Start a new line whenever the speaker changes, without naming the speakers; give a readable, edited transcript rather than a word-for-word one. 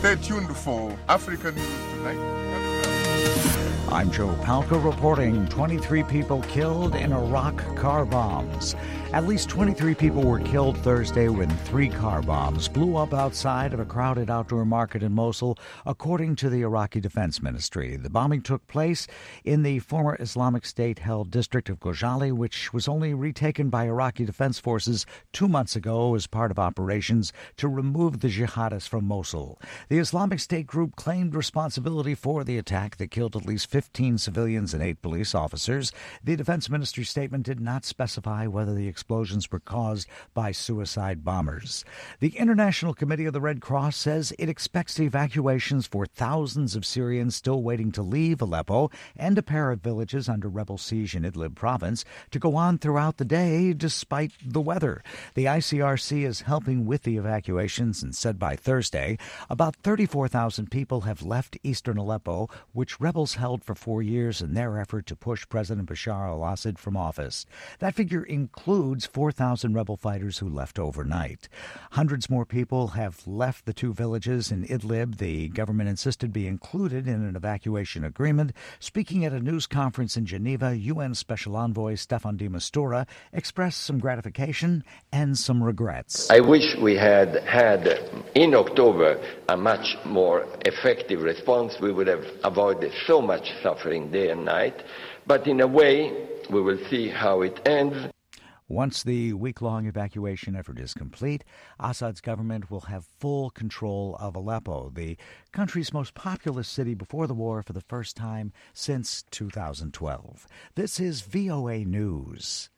Stay tuned for African News Tonight.
I'm Joe Palca reporting 23 people killed in Iraq car bombs. At least 23 people were killed Thursday when 3 car bombs blew up outside of a crowded outdoor market in Mosul, according to the Iraqi Defense Ministry. The bombing took place in the former Islamic State-held district of Khojaly, which was only retaken by Iraqi Defense Forces 2 months ago as part of operations to remove the jihadists from Mosul. The Islamic State group claimed responsibility for the attack that killed at least 15 civilians and 8 police officers. The Defense Ministry statement did not specify whether the explosions were caused by suicide bombers. The International Committee of the Red Cross says it expects evacuations for thousands of Syrians still waiting to leave Aleppo and a pair of villages under rebel siege in Idlib province to go on throughout the day despite the weather. The ICRC is helping with the evacuations and said by Thursday about 34,000 people have left eastern Aleppo, which rebels held for 4 years in their effort to push President Bashar al-Assad from office. That figure includes 4,000 rebel fighters who left overnight. Hundreds more people have left the 2 villages in Idlib the government insisted be included in an evacuation agreement. Speaking at a news conference in Geneva, UN Special Envoy Staffan de Mistura expressed some gratification and some regrets.
I wish we had in October a much more effective response. We would have avoided so much suffering day and night. But in a way, we will see how it ends.
Once the week-long evacuation effort is complete, Assad's government will have full control of Aleppo, the country's most populous city before the war for the first time since 2012. This is VOA News.